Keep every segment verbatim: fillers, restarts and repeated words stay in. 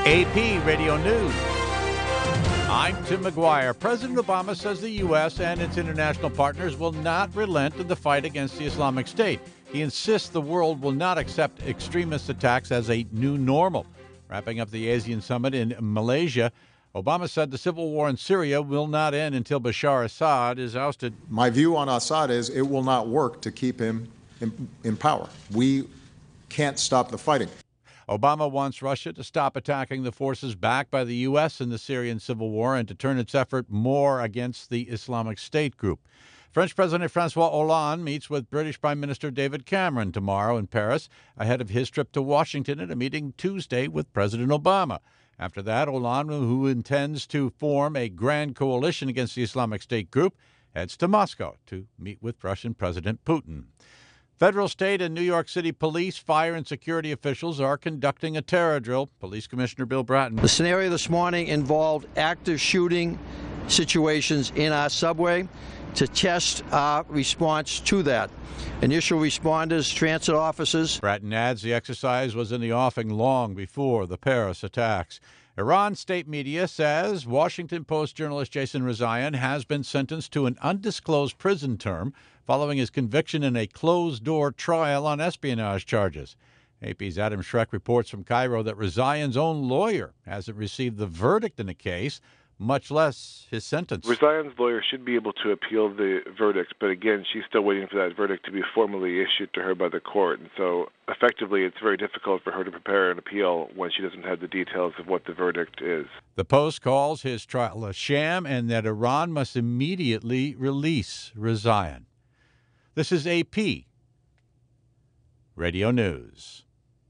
A P Radio News. I'm Tim McGuire. President Obama says the U S and its international partners will not relent in the fight against the Islamic State. He insists the world will not accept extremist attacks as a new normal. Wrapping up the ASEAN summit in Malaysia, Obama said the civil war in Syria will not end until Bashar Assad is ousted. My view on Assad is it will not work to keep him in, in power. We can't stop the fighting. Obama wants Russia to stop attacking the forces backed by the U S in the Syrian civil war and to turn its effort more against the Islamic State group. French President Francois Hollande meets with British Prime Minister David Cameron tomorrow in Paris ahead of his trip to Washington at a meeting Tuesday with President Obama. After that, Hollande, who intends to form a grand coalition against the Islamic State group, heads to Moscow to meet with Russian President Putin. Federal, state, and New York City police, fire, and security officials are conducting a terror drill. Police Commissioner Bill Bratton. The scenario this morning involved active shooting situations in our subway to test our response to that. Initial responders, transit officers. Bratton adds the exercise was in the offing long before the Paris attacks. Iran state media says Washington Post journalist Jason Rezaian has been sentenced to an undisclosed prison term following his conviction in a closed-door trial on espionage charges. A P's Adam Schreck reports from Cairo that Rezaian's own lawyer hasn't received the verdict in the case, much less his sentence. Rezaian's lawyer should be able to appeal the verdict, but again, she's still waiting for that verdict to be formally issued to her by the court. And so, effectively, it's very difficult for her to prepare an appeal when she doesn't have the details of what the verdict is. The Post calls his trial a sham and that Iran must immediately release Rezaian. This is A P Radio News.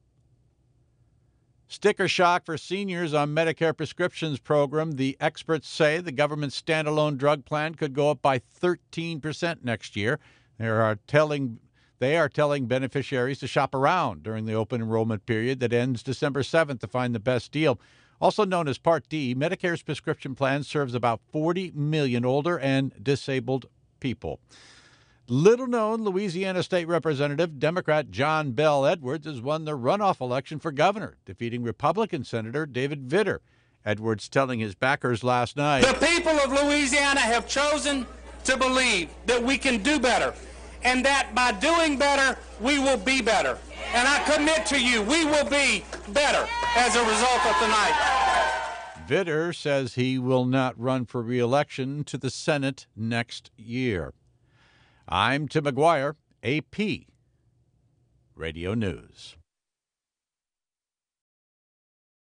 Sticker shock for seniors on Medicare prescriptions program. The experts say the government's standalone drug plan could go up by thirteen percent next year. They are telling they are telling beneficiaries to shop around during the open enrollment period that ends December seventh to find the best deal. Also known as Part D, Medicare's prescription plan serves about forty million older and disabled people. Little-known Louisiana State Representative Democrat John Bel Edwards has won the runoff election for governor, defeating Republican Senator David Vitter. Edwards telling his backers last night, "The people of Louisiana have chosen to believe that we can do better, and that by doing better, we will be better. And I commit to you, we will be better as a result of tonight." Vitter says he will not run for re-election to the Senate next year. I'm Tim McGuire, A P Radio News.